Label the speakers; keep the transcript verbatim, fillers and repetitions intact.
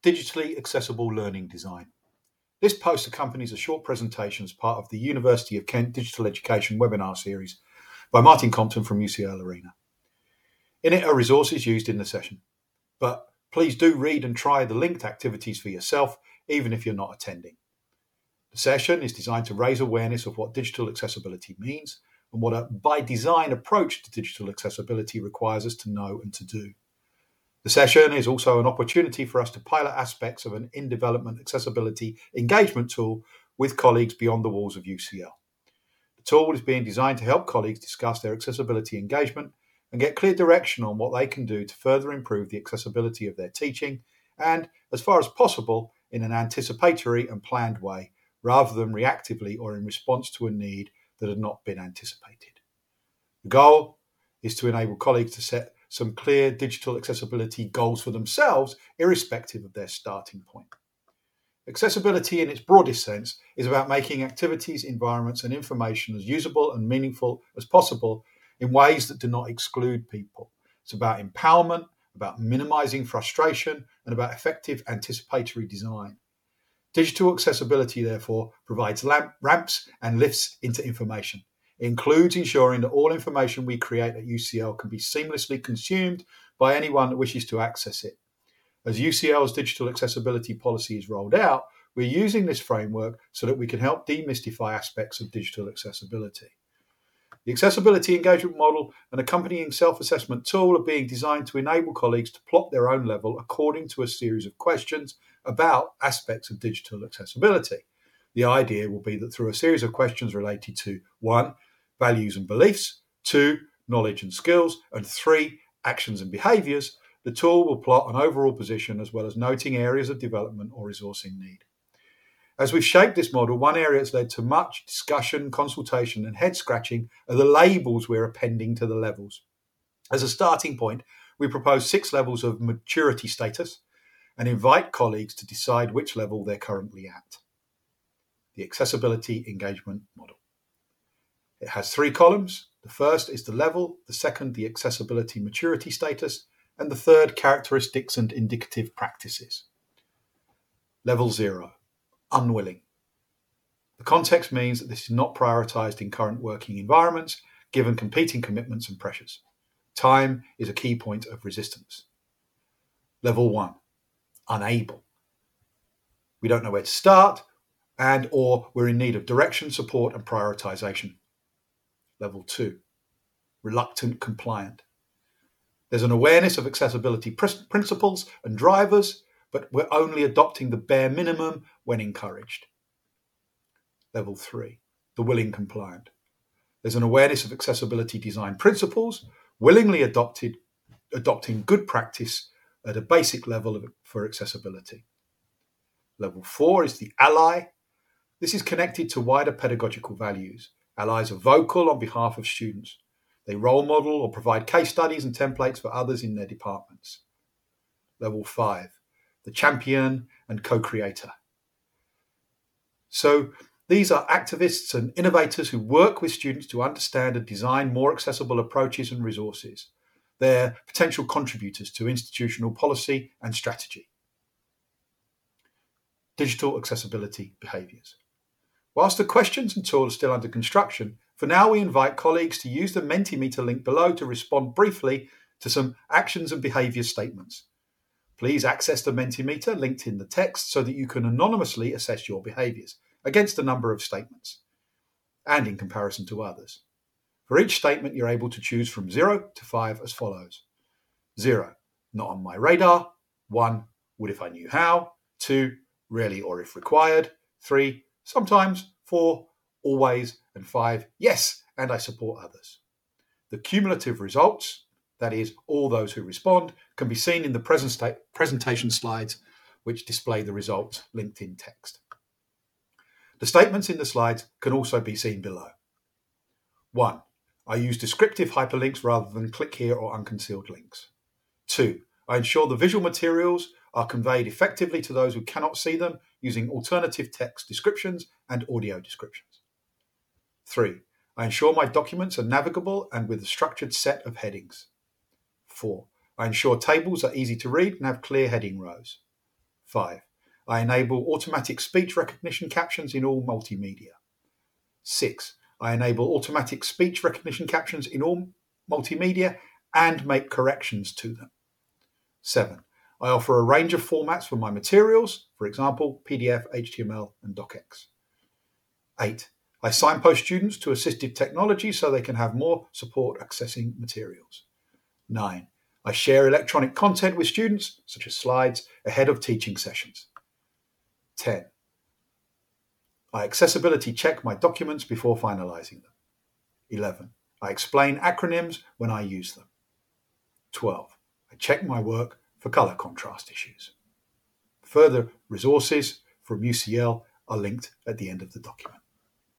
Speaker 1: digitally accessible learning design. This post accompanies a short presentation as part of the University of Kent Digital Education webinar series by Martin Compton from U C L Arena. In it are resources used in the session, but please do read and try the linked activities for yourself, even if you're not attending. The session is designed to raise awareness of what digital accessibility means and what a by design approach to digital accessibility requires us to know and to do. The session is also an opportunity for us to pilot aspects of an in-development accessibility engagement tool with colleagues beyond the walls of U C L. The tool is being designed to help colleagues discuss their accessibility engagement and get clear direction on what they can do to further improve the accessibility of their teaching and, as far as possible, in an anticipatory and planned way, rather than reactively or in response to a need that had not been anticipated. The goal is to enable colleagues to set some clear digital accessibility goals for themselves, irrespective of their starting point. Accessibility in its broadest sense is about making activities, environments, and information as usable and meaningful as possible in ways that do not exclude people. It's about empowerment, about minimizing frustration, and about effective anticipatory design. Digital accessibility, therefore, provides lamp, ramps and lifts into information. It includes ensuring that all information we create at U C L can be seamlessly consumed by anyone that wishes to access it. As U C L's digital accessibility policy is rolled out, we're using this framework so that we can help demystify aspects of digital accessibility. The accessibility engagement model and accompanying self-assessment tool are being designed to enable colleagues to plot their own level according to a series of questions about aspects of digital accessibility. The idea will be that through a series of questions related to one, values and beliefs, two, knowledge and skills, and three, actions and behaviours, the tool will plot an overall position as well as noting areas of development or resourcing need. As we've shaped this model, one area that's led to much discussion, consultation, and head scratching are the labels we're appending to the levels. As a starting point, we propose six levels of maturity status and invite colleagues to decide which level they're currently at. The accessibility engagement model. It has three columns. The first is the level, the second, the accessibility maturity status, and the third, characteristics and indicative practices. Level zero, unwilling. The context means that this is not prioritised in current working environments, given competing commitments and pressures. Time is a key point of resistance. Level one, unable. We don't know where to start, and or we're in need of direction, support, and prioritisation. Level two, reluctant compliant. There's an awareness of accessibility pr- principles and drivers, but we're only adopting the bare minimum when encouraged. Level three, the willing compliant. There's an awareness of accessibility design principles, willingly adopted, adopting good practice at a basic level of, for accessibility. Level four is the ally. This is connected to wider pedagogical values. Allies are vocal on behalf of students. They role model or provide case studies and templates for others in their departments. Level five, the champion and co-creator. So these are activists and innovators who work with students to understand and design more accessible approaches and resources. They're potential contributors to institutional policy and strategy. Digital accessibility behaviours. Whilst the questions and tool are still under construction, for now we invite colleagues to use the Mentimeter link below to respond briefly to some actions and behaviour statements. Please access the Mentimeter linked in the text so that you can anonymously assess your behaviours against a number of statements and in comparison to others. For each statement, you're able to choose from zero to five as follows. Zero, not on my radar. One, would if I knew how. Two, rarely or if required. Three, sometimes. Four, always. And five, yes, and I support others. The cumulative results, that is, all those who respond, can be seen in the present presentation slides, which display the results linked in text. The statements in the slides can also be seen below. One, I use descriptive hyperlinks rather than click here or unconcealed links. Two, I ensure the visual materials are conveyed effectively to those who cannot see them using alternative text descriptions and audio descriptions. Three, I ensure my documents are navigable and with a structured set of headings. Four, I ensure tables are easy to read and have clear heading rows. five. I enable automatic speech recognition captions in all multimedia. six. I enable automatic speech recognition captions in all multimedia and make corrections to them. seven. I offer a range of formats for my materials, for example, P D F, H T M L, and docx. eight. I signpost students to assistive technology so they can have more support accessing materials. nine. I share electronic content with students, such as slides, ahead of teaching sessions. ten. I accessibility check my documents before finalizing them. eleven. I explain acronyms when I use them. twelve. I check my work for color contrast issues. Further resources from U C L are linked at the end of the document.